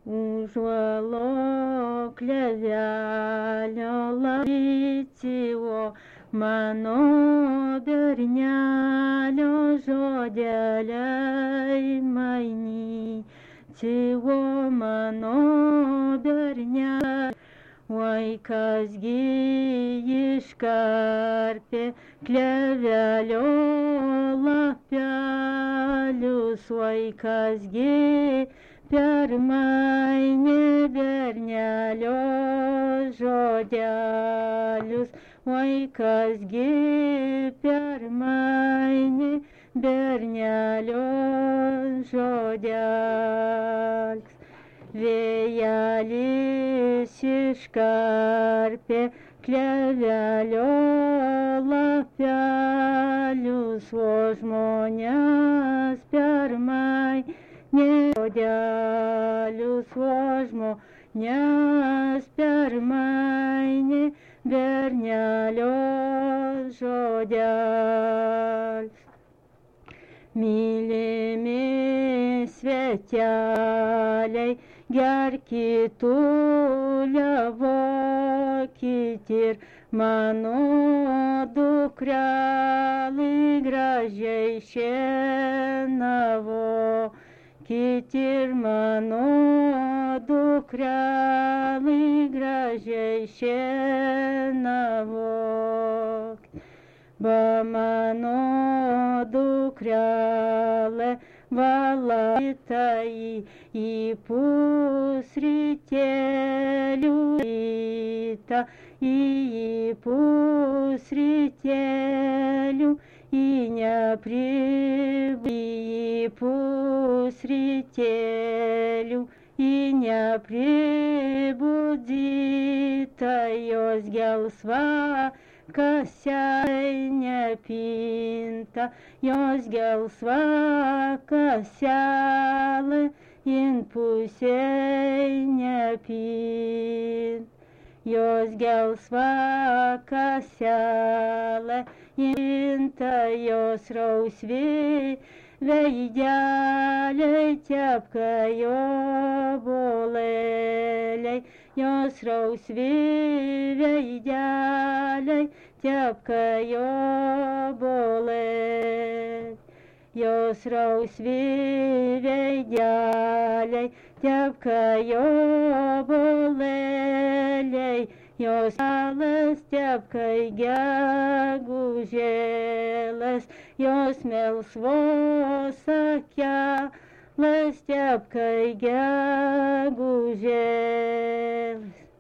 užuolo klevelio labityvo mano bernelio žodeliai mainytyvo mano bernelio. Oi, kasgi iškarpė klevelio lapelius, oi, kasgi permainė bernelio žodelius, oi, kasgi permainė bernelio žodelius. Vėjelis iškarpė klevelio lapelius, o žmonės permainė žodelius, o žmonės permainė bernelio žodelius. Mylimi sveteliai, gerkit, uliavokit ir mano dukrelai gražiai šienavokit ir mano dukrelai gražiai šienavokit. Ba mano dukrelė valaita į pusrytėlių rytą, į pusrytėlių, į pusrytėlių, į nepribudyta jos gelsva kaselė nepinta, jos gelsva kaselė in pusėj nepinta, jos gelsva kaselė inta, jos rausvi veideliai tepka obuolėliai, jos rausvi veideliai tepka obuolėliai, jos rausvi veideliai tepka obuolėliai, jos alas tepka gegužėles, jos melsvos akelės tepka gegužėles.